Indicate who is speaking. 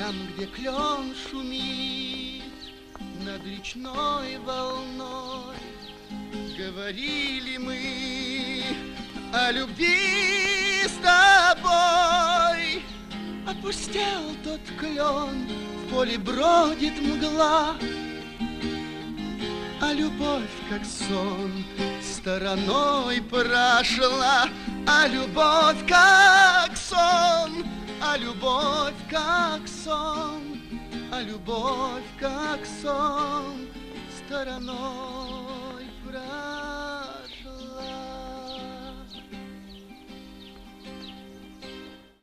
Speaker 1: Там, где клен шумит над речной волной, говорили мы о любви с тобой. Опустел тот клен, в поле бродит мгла, а любовь, как сон, стороной прошла. А любовь, как сон, а любовь, как сон, а любовь, как сон, стороной